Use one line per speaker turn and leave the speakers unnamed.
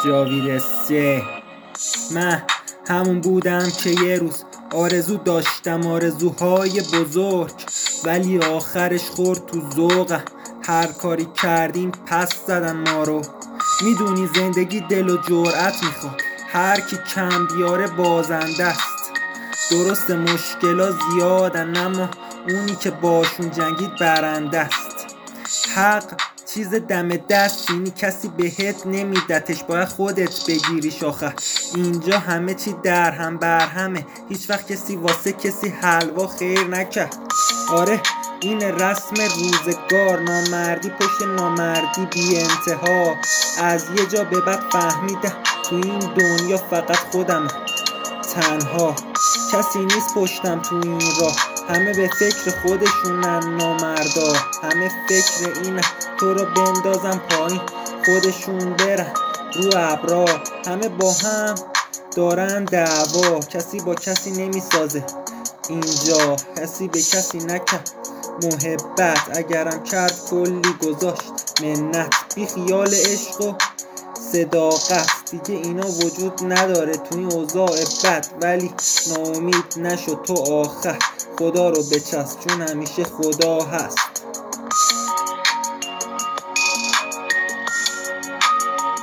جاوید سه. من همون بودم که یه روز آرزو داشتم، آرزوهای بزرگ، ولی آخرش خورد تو ذوقم. هر کاری کردیم پس زدن ما رو. میدونی زندگی دل و جرأت میخواد، هر کی کم بیاره بازنده است. درست مشکلا زیادن اما اونی که باشون جنگید برنده است. حق چیز دم دست اینی کسی بهت نمیدتش، باید خودت بگیریش. آخر اینجا همه چی در هم بر همه، هیچ وقت کسی واسه کسی حلوا خیر نکرد. آره این رسم روزگار، نامردی پشت نامردی بی انتها. از یه جا به بعد فهمیدم تو این دنیا فقط خودم تنها، کسی نیست پشتم تو این راه. همه به فکر خودشونن نامردا، همه فکر اینه تو رو بندازن پایین خودشون برن رو ابرا. همه با هم دارن دعوا، کسی با کسی نمیسازه اینجا، کسی به کسی نکرد محبت، اگرم کرد کلی گذاشت منت. بی خیال عشق و صداقت دیگه اینا وجود نداره تو این اوضاع بد. ولی ناامید نشو تو آخر، خدا رو بچسب چون همیشه خدا هست.